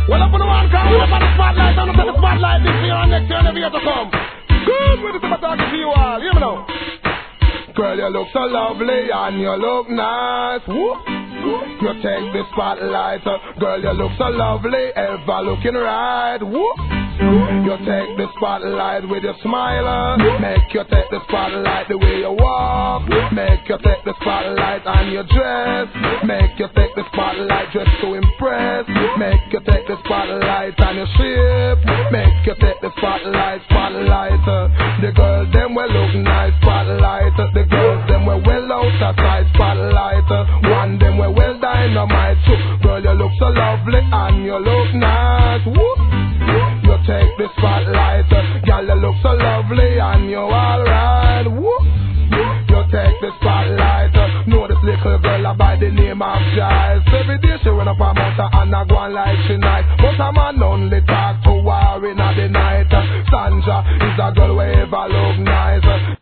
Well, up on the one come up on the spotlight, on the spotlight this year and next year, never yet to come. Good, with the talking to you all, hear me now. Girl, you look so lovely and you look nice. Whoop. You take the spotlight. Girl, you look so lovely, ever looking right. Whoop. You take the spotlight with your smile. Make you take the spotlight the way you walk. Make you take the spotlight on your dress. Make you take the spotlight just to impress. Make you take the spotlight on your shape. Make you take the spotlight, spotlight. The girls them will look nice, spotlight. The girls them will well out of sight, spotlight. One them will well dynamite. So, girl, you look so lovely and you look nice. Whoop. You take the spotlight. Girl, you look so lovely and you alright. Whoop. You take the spotlight. Know this little girl by the name of Giles. Every day she run up a mountain and I go on like she nice. But a man only talk to her in the night. Sandra is a girl who ever look nice.